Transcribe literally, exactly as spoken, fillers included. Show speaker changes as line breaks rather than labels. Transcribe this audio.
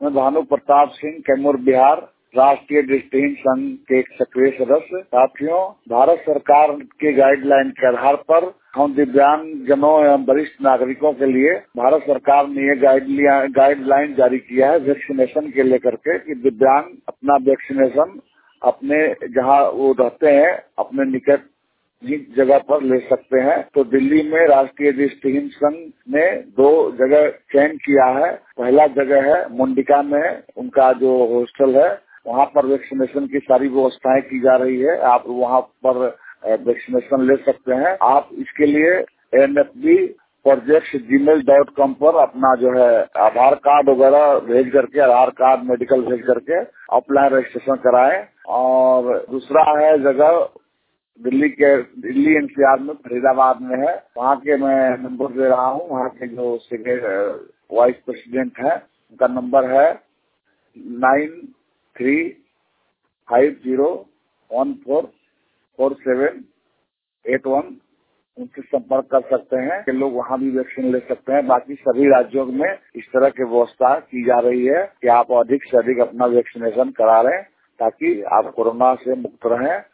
मैं भानु प्रताप सिंह, कैमूर, बिहार, राष्ट्रीय दृष्टिहीन संघ के एक सक्रिय सदस्य। साथियों, भारत सरकार के गाइडलाइन के आधार पर हम दिव्यांग जनों एवं वरिष्ठ नागरिकों के लिए भारत सरकार ने ये गाइडलाइन जारी किया है वैक्सीनेशन के लेकर के कि दिव्यांग अपना वैक्सीनेशन अपने जहां वो रहते हैं अपने निकट जगह पर ले सकते हैं। तो दिल्ली में राष्ट्रीय दृष्टिहीन संघ ने दो जगह चयन किया है। पहला जगह है मुंडिका में, उनका जो हॉस्टल है वहाँ पर वैक्सीनेशन की सारी व्यवस्थाएं की जा रही है। आप वहाँ पर वैक्सीनेशन ले सकते हैं। आप इसके लिए N F B project Gmail dot com पर अपना जो है आधार कार्ड वगैरह भेज करके, आधार कार्ड मेडिकल भेज करके ऑफलाइन रजिस्ट्रेशन कराएं। और दूसरा है जगह दिल्ली के दिल्ली एन सी आर में फरीदाबाद में है, वहाँ के मैं नंबर दे रहा हूँ। वहाँ के जो वाइस प्रेसिडेंट है उनका नंबर है nine three five zero one four four seven eight one. उनसे संपर्क कर सकते हैं कि लोग वहाँ भी वैक्सीन ले सकते हैं। बाकी सभी राज्यों में इस तरह की व्यवस्था की जा रही है कि आप अधिक से अधिक अपना वैक्सीनेशन करा लें ताकि आप कोरोना से मुक्त रहें।